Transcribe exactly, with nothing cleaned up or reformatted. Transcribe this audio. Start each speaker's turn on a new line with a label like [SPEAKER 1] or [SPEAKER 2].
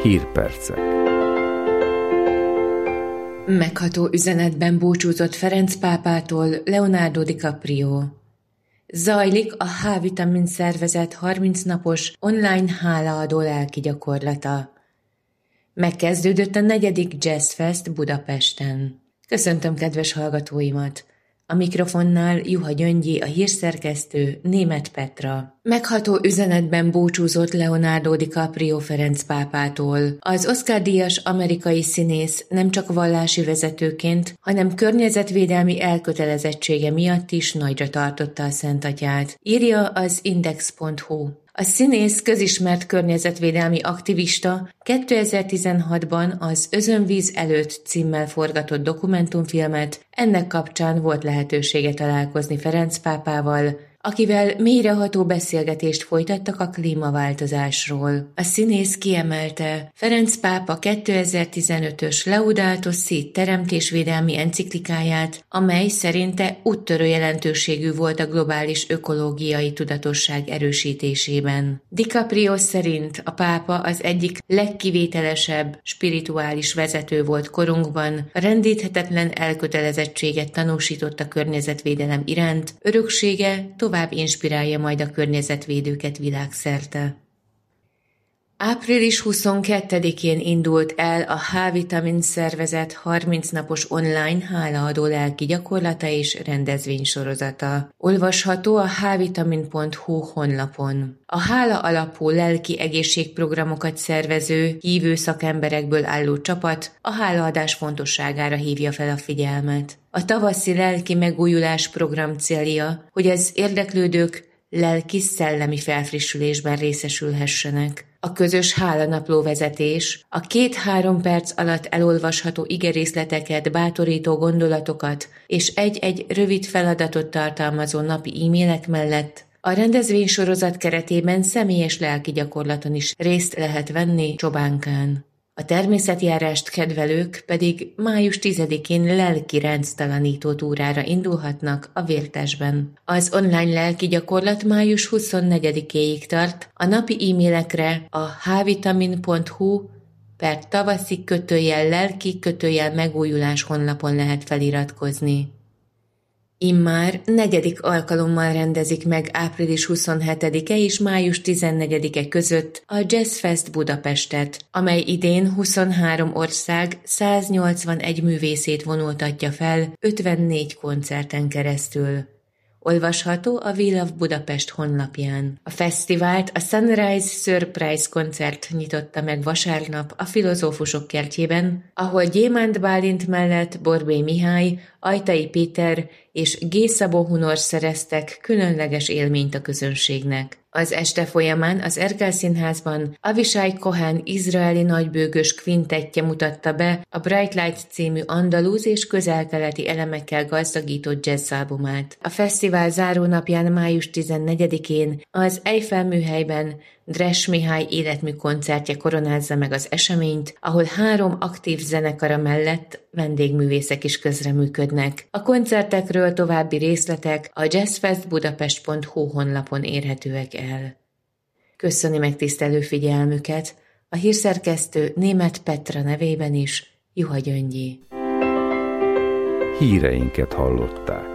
[SPEAKER 1] Hírpercek.
[SPEAKER 2] Megható üzenetben búcsúzott Ferenc pápától Leonardo DiCaprio. Zajlik a H-vitamin szervezet harminc napos online hálaadó lelki gyakorlata. Megkezdődött a negyedik Jazz Fest Budapesten. Köszöntöm kedves hallgatóimat! A mikrofonnál Juha Gyöngyi, a hírszerkesztő, Németh Petra. Megható üzenetben búcsúzott Leonardo DiCaprio Ferenc pápától. Az Oscar-díjas amerikai színész nem csak vallási vezetőként, hanem környezetvédelmi elkötelezettsége miatt is nagyra tartotta a Szentatyát, írja az index pont hu. A színész közismert környezetvédelmi aktivista kétezer-tizenhatban az Özönvíz előtt címmel forgatott dokumentumfilmet, ennek kapcsán volt lehetősége találkozni Ferenc pápával, akivel mélyreható beszélgetést folytattak a klímaváltozásról. A színész kiemelte, Ferenc pápa kétezer-tizenötös Laudato Si teremtésvédelmi enciklikáját, amely szerinte úttörő jelentőségű volt a globális ökológiai tudatosság erősítésében. DiCaprio szerint a pápa az egyik legkivételesebb spirituális vezető volt korunkban, a rendíthetetlen elkötelezettséget tanúsított a környezetvédelem iránt, öröksége tovább inspirálja majd a környezetvédőket világszerte. április huszonkettedikén indult el a H-vitamin szervezet harminc napos online hálaadó lelki gyakorlata és rendezvénysorozata. Olvasható a h vitamin pont hu honlapon. A hála alapú lelki egészségprogramokat szervező, hívő szakemberekből álló csapat a hálaadás fontosságára hívja fel a figyelmet. A tavaszi lelki megújulás program célja, hogy az érdeklődők lelki-szellemi felfrissülésben részesülhessenek. A közös hálanapló vezetés, a két-három perc alatt elolvasható igerészleteket, bátorító gondolatokat és egy-egy rövid feladatot tartalmazó napi e-mailek mellett a rendezvénysorozat keretében személyes lelki gyakorlaton is részt lehet venni Csobánkán. A természetjárást kedvelők pedig május tizedikén lelki rendtalanító túrára indulhatnak a Vértesben. Az online lelki gyakorlat május huszonnegyedikéig tart, a napi e-mailekre a h vitamin pont hu per tavaszi kötőjel lelki kötőjel megújulás honlapon lehet feliratkozni. Immár negyedik alkalommal rendezik meg április huszonhetedike és május tizennegyedike között a Jazz Fest Budapestet, amely idén huszonhárom ország száznyolcvanegy művészét vonultatja fel ötvennégy koncerten keresztül. Olvasható a We Love Budapest honlapján. A fesztivált a Sunrise Surprise koncert nyitotta meg vasárnap a Filozófusok kertjében, ahol Gyémánt Bálint mellett Borbély Mihály, Ajtai Péter és G. Szabó Hunor szereztek különleges élményt a közönségnek. Az este folyamán az Erkel Színházban Avishai Cohen izraeli nagybőgős kvintettje mutatta be a Bright Light című andalúz és közel-keleti elemekkel gazdagított jazzalbumát. A fesztivál zárónapján május tizennegyedikén az Eiffel műhelyben Dresch Mihály életmű koncertje koronázza meg az eseményt, ahol három aktív zenekara mellett vendégművészek is közreműködnek. A koncertekről további részletek a jazzfestbudapest pont hu honlapon érhetőek el. Köszöni megtisztelő figyelmüket, a hírszerkesztő Németh Petra nevében is Juha Gyöngyi.
[SPEAKER 1] Híreinket hallották.